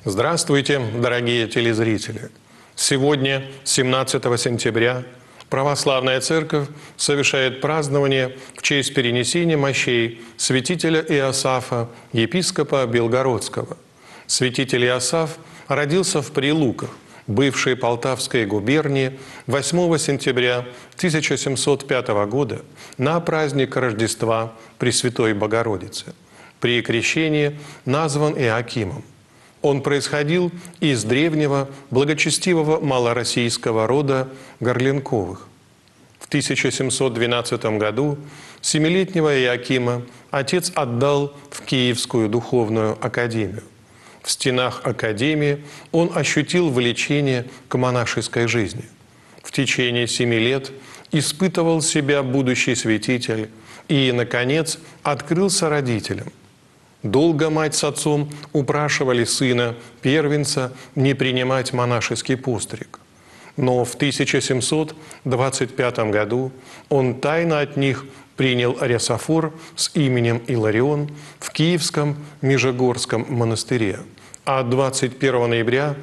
Здравствуйте, дорогие телезрители! Сегодня, 17 сентября, Православная Церковь совершает празднование в честь перенесения мощей святителя Иосафа, епископа Белгородского. Святитель Иосаф родился в Прилуках, бывшей Полтавской губернии, 8 сентября 1705 года на праздник Рождества Пресвятой Богородицы. При крещении назван Иоакимом. Он происходил из древнего благочестивого малороссийского рода Горленковых. В 1712 году 7-летнего Иоакима отец отдал в Киевскую духовную академию. В стенах академии он ощутил влечение к монашеской жизни. В течение 7 лет испытывал себя будущий святитель и, наконец, открылся родителям. Долго мать с отцом упрашивали сына, первенца, не принимать монашеский постриг. Но в 1725 году он тайно от них принял рясофор с именем Иларион в Киевском Межегорском монастыре, а 21 ноября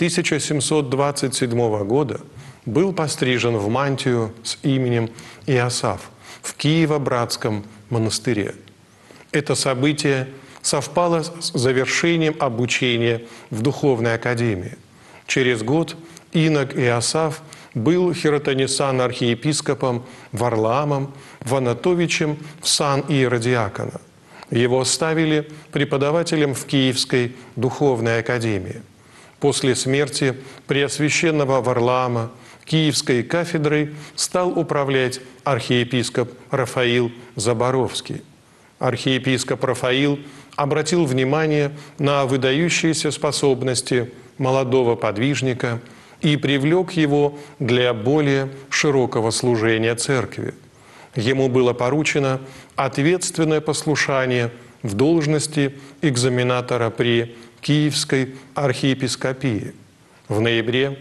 1727 года был пострижен в мантию с именем Иосаф в Киево-Братском монастыре. Это событие совпало с завершением обучения в духовной академии. Через год инок Иосаф был хиротонесан-архиепископом Варлаамом Ванатовичем в сан иеродиакона. Его ставили преподавателем в Киевской духовной академии. После смерти преосвященного Варлаама Киевской кафедрой стал управлять архиепископ Рафаил Заборовский. Архиепископ Рафаил обратил внимание на выдающиеся способности молодого подвижника и привлек его для более широкого служения церкви. Ему было поручено ответственное послушание в должности экзаменатора при Киевской архиепископии. В ноябре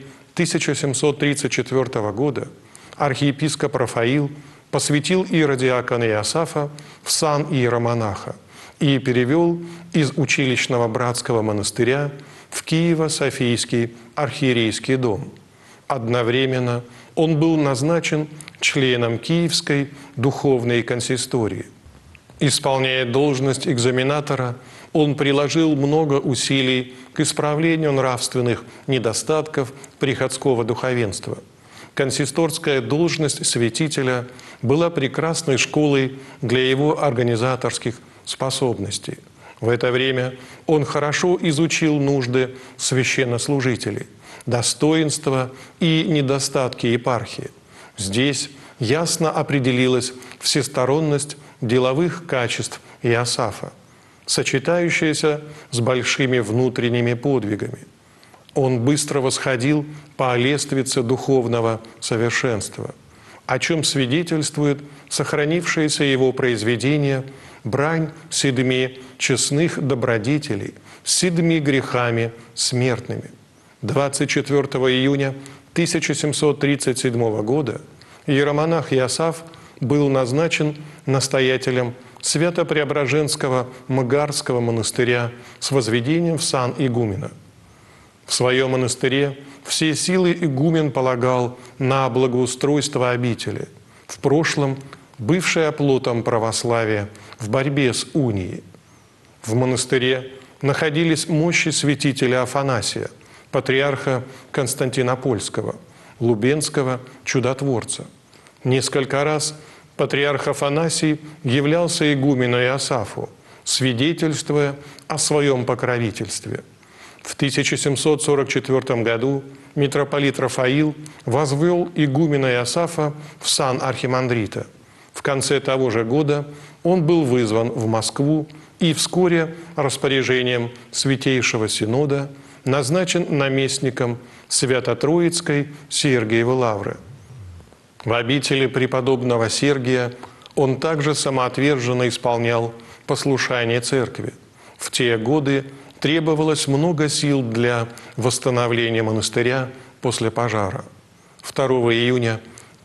1734 года архиепископ Рафаил посвятил иеродиакона Иосафа в сан иеромонаха и перевел из училищного братского монастыря в Киево-Софийский архиерейский дом. Одновременно он был назначен членом Киевской духовной консистории. Исполняя должность экзаменатора, он приложил много усилий к исправлению нравственных недостатков приходского духовенства. Консисторская должность святителя была прекрасной школой для его организаторских способностей. В это время он хорошо изучил нужды священнослужителей, достоинства и недостатки епархии. Здесь ясно определилась всесторонность деловых качеств Иосафа, сочетающаяся с большими внутренними подвигами. Он быстро восходил по лестнице духовного совершенства, о чем свидетельствует сохранившееся его произведение «Брань седьми честных добродетелей, седьми грехами смертными». 24 июня 1737 года иеромонах Иосаф был назначен настоятелем Свято-Преображенского Мгарского монастыря с возведением в сан игумена. В своем монастыре все силы игумен полагал на благоустройство обители, в прошлом бывшей оплотом православия в борьбе с унией. В монастыре находились мощи святителя Афанасия, патриарха Константинопольского, Лубенского чудотворца. Несколько раз патриарх Афанасий являлся игумену Иосафу, свидетельствуя о своем покровительстве. В 1744 году митрополит Рафаил возвел игумена Иосафа в сан архимандрита. В конце того же года он был вызван в Москву и вскоре распоряжением Святейшего Синода назначен наместником Свято-Троицкой Сергиевой Лавры. В обители преподобного Сергия он также самоотверженно исполнял послушание церкви. В те годы требовалось много сил для восстановления монастыря после пожара. 2 июня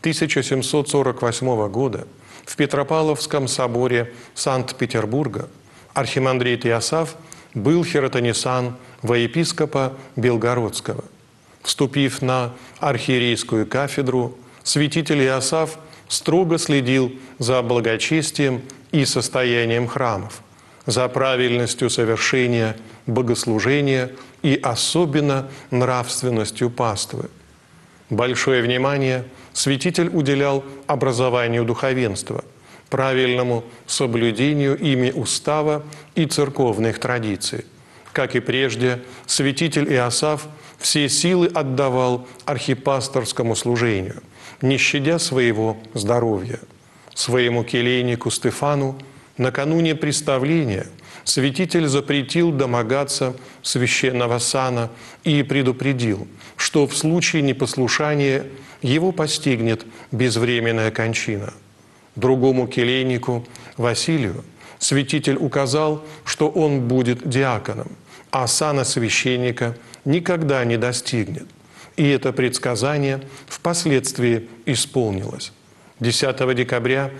1748 года в Петропавловском соборе Санкт-Петербурга архимандрит Иосаф был Хиротонисан во епископа Белгородского. Вступив на архиерейскую кафедру, святитель Иосаф строго следил за благочестием и состоянием храмов, за правильностью совершения богослужения и особенно нравственностью паствы. Большое внимание святитель уделял образованию духовенства, правильному соблюдению ими устава и церковных традиций. Как и прежде, святитель Иосаф все силы отдавал архипасторскому служению, не щадя своего здоровья. Своему келейнику Стефану накануне представления святитель запретил домогаться священного сана и предупредил, что в случае непослушания его постигнет безвременная кончина. Другому келейнику, Василию, святитель указал, что он будет диаконом, а сана священника никогда не достигнет. И это предсказание впоследствии исполнилось. 10 декабря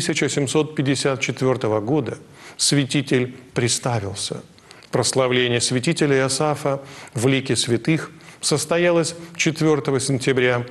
1754 года святитель представился. Прославление святителя Иосафа в лике святых состоялось 4 сентября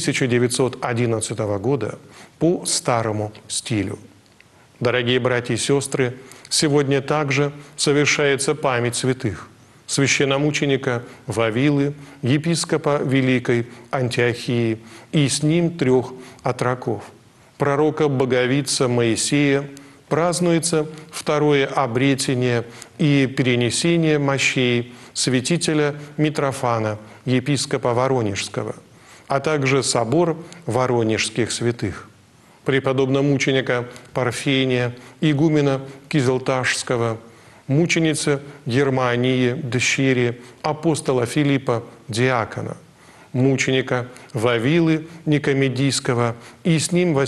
1911 года по старому стилю. Дорогие братья и сестры, сегодня также совершается память святых: священномученика Вавилы, епископа Великой Антиохии и с ним 3 отроков. Пророка Боговица Моисея празднуется 2-е обретение и перенесение мощей святителя Митрофана, епископа Воронежского, а также собор Воронежских святых. Преподобно-мученика Парфения, игумена Кизылташского, мученицы Германии, дщери апостола Филиппа, диакона, мученика Вавилы Никомедийского и с ним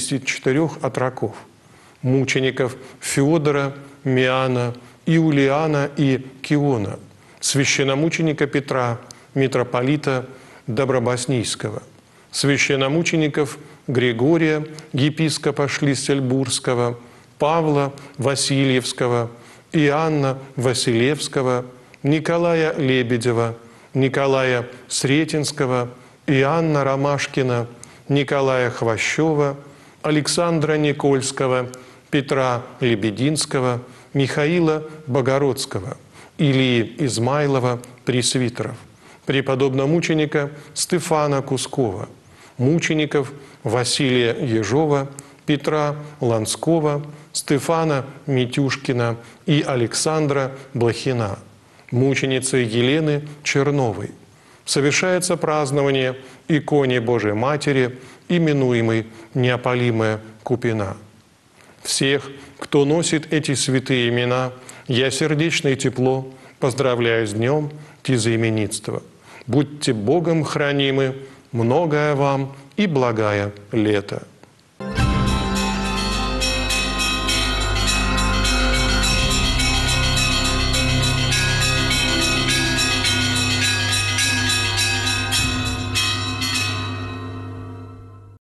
84 отроков, мучеников Феодора, Миана, Иулиана и Киона, священномученика Петра, митрополита Добробоснийского, священномучеников Григория, епископа Шлиссельбургского, Павла Васильевского, Иоанна Василевского, Николая Лебедева, Николая Сретенского, Иоанна Ромашкина, Николая Хвощева, Александра Никольского, Петра Лебединского, Михаила Богородского, Илии Измайлова, пресвитеров, преподобно-мученика Стефана Кускова, мучеников Василия Ежова, Петра Ланского, Стефана Митюшкина и Александра Блохина, мученицы Елены Черновой. Совершается празднование иконе Божией Матери, именуемой Неопалимая Купина. Всех, кто носит эти святые имена, я сердечно и тепло поздравляю с днем тезаименитства. Будьте Богом хранимы, многое вам и благая лето.